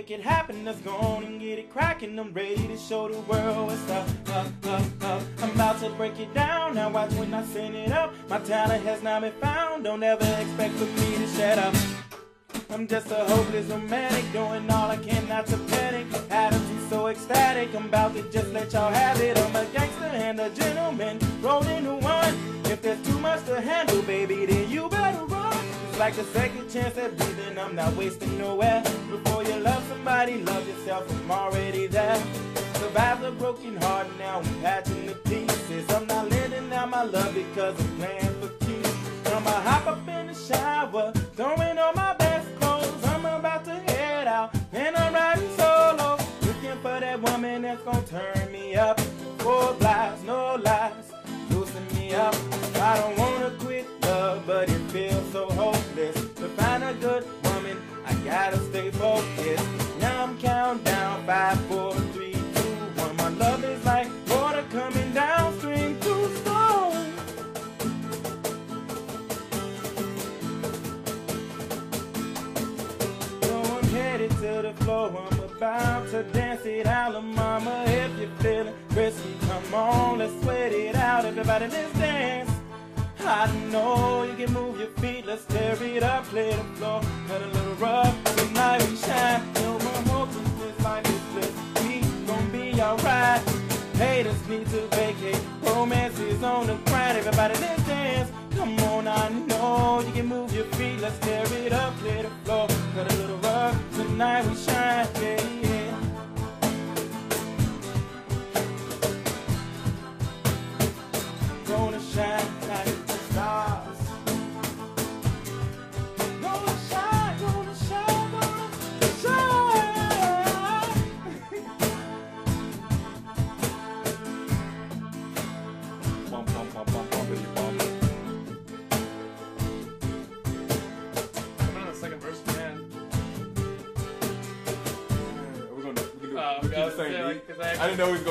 make it happen, let's go on and get it cracking. I'm ready to show the world what's up. I'm about to break it down, now watch when I send it up. My talent has not been found, don't ever expect for me to shut up. I'm just a hopeless romantic, doing all I can not to panic. Attitude so ecstatic, I'm about to just let y'all have it. I'm a gangster and a gentleman, roll into one. If there's too much to handle, baby, then you better run. It's like a second chance at breathing, I'm not wasting nowhere. Before you love somebody, love yourself, I'm already there. Survived a broken heart, now I'm patching the pieces. I'm not letting out my love because I'm playing for keeps. I'ma hop up in the shower, throwing on my best clothes. I'm about to head out, and I'm riding solo, looking for that woman that's gonna turn me up. 4 lies, no lies, loosen me up. I don't wanna quit love, but it feels so hopeless. To find a good woman, I gotta stay focused. Now I'm counting down 5, 4, 3, 2, 1. My love is like water coming downstream too slow. So I'm headed to the floor, I'm about to dance it out, la mama. If you're feeling risky, come on, let's sweat it out. Everybody, let's dance. I know you can move your feet, let's tear it up, play the floor, cut a little rough. Tonight we shine, no more hopelessness, life is bliss. We gon' be alright. Haters need to vacate, romance is on the grind. Everybody, let's dance. Come on, I know you can move your feet, let's tear it up, play the floor, cut a little rough. Tonight we shine, yeah, yeah. Gonna shine like the stars. Gonna shine, gonna shine, gonna shine. Bum, bum, bum, bum, bumpity bum. Come on, the second verse, man. We're gonna do Oh, keep I the was same saying, beat. like, 'cause I didn't know he was going